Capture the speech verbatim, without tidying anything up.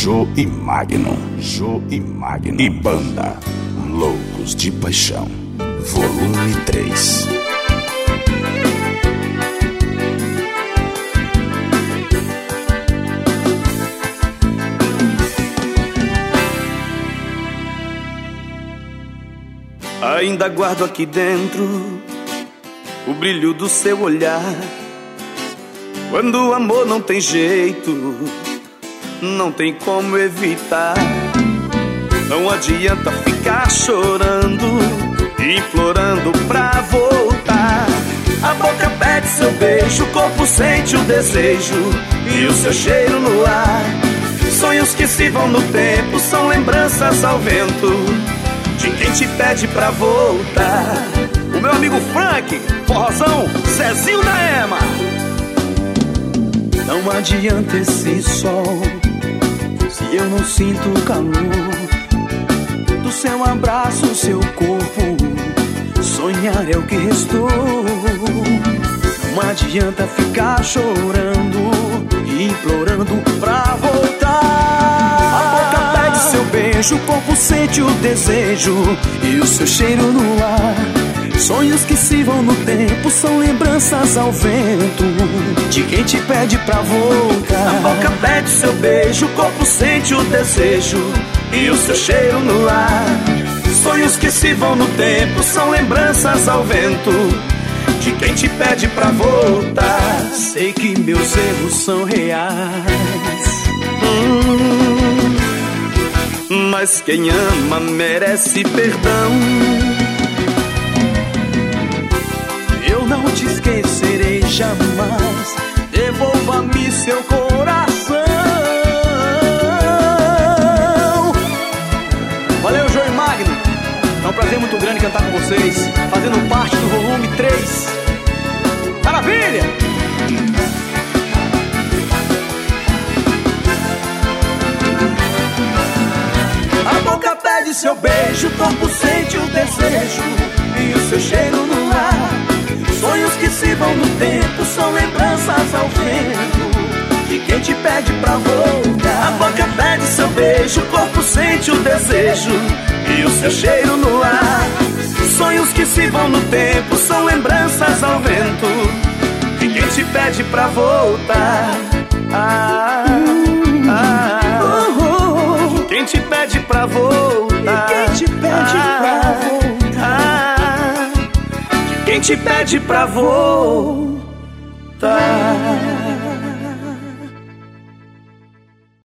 Jô e Magno, Jô e Magno e banda Loucos de Paixão, volume três. Ainda guardo aqui dentro o brilho do seu olhar. Quando o amor não tem jeito, não tem como evitar. Não adianta ficar chorando, implorando pra voltar. A boca pede seu beijo, o corpo sente o desejo e o seu cheiro no ar. Sonhos que se vão no tempo são lembranças ao vento de quem te pede pra voltar. O meu amigo Frank, forrozão, Zezinho da Ema. Não adianta esse sol se eu não sinto o calor do seu abraço, seu corpo. Sonhar é o que restou. Não adianta ficar chorando, implorando pra voltar. A boca pede seu beijo, o corpo sente o desejo e o seu cheiro no ar. Sonhos que se vão no tempo são lembranças ao vento de quem te pede pra voltar. A boca pede seu beijo, o corpo sente o desejo e o seu cheiro no ar. Sonhos que se vão no tempo são lembranças ao vento de quem te pede pra voltar. Sei que meus erros são reais, hum, mas quem ama merece perdão. Eu não te esquecerei jamais, devolva-me seu coração. Valeu, Jô e Magno. É um prazer muito grande cantar com vocês, fazendo parte do volume três. Maravilha! A boca pede seu beijo, o corpo sente o desejo e o seu cheiro no ar. Sonhos que se vão no tempo são lembranças ao vento de quem te pede pra voltar. A boca pede seu beijo, o corpo sente o desejo e o seu cheiro no ar. Sonhos que se vão no tempo são lembranças ao vento de quem te pede pra voltar. Ah, ah, ah, de quem te pede pra voltar. De quem te pede pra voltar. Quem te pede pra voltar.